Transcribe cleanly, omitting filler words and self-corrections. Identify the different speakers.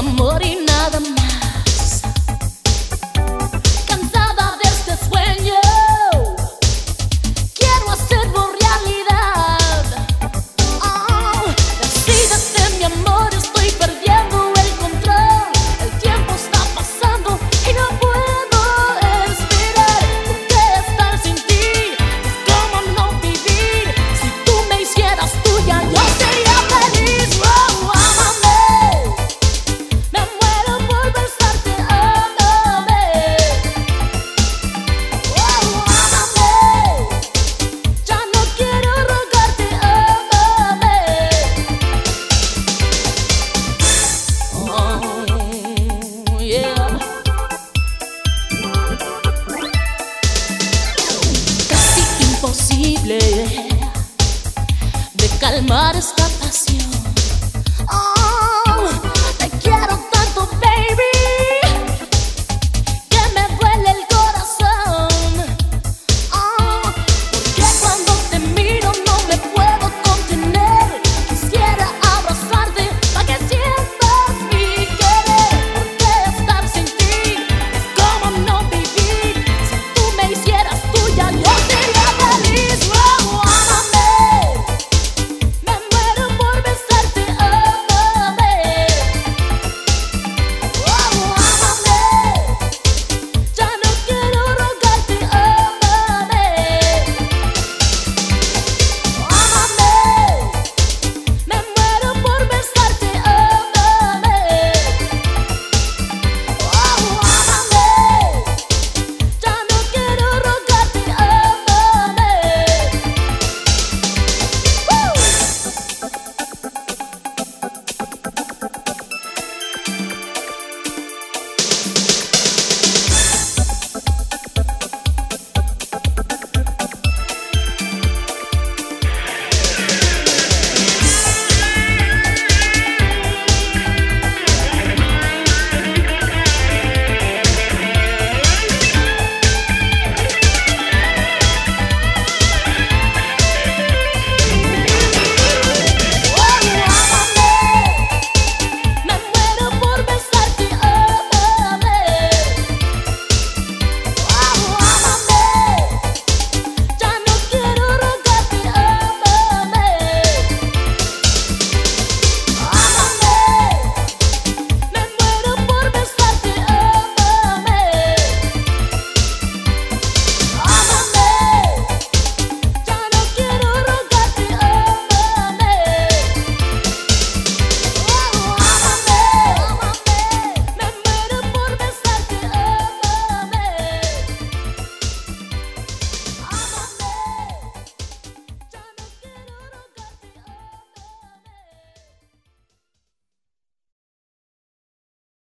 Speaker 1: amor y nada más. Cansada de este sueño, quiero hacerlo realidad. Oh, decídete, mi amor, estoy perdiendo el control. El tiempo está pasando y no puedo esperar. ¿Por qué estar sin ti? Es como no vivir. Si tú me hicieras tuya, yo sería feliz. Oh, ámame, me muero por besarte, ámame. Oh, ámame, ya no quiero rogarte, ámame. Oh, yeah. Casi imposible de calmar esta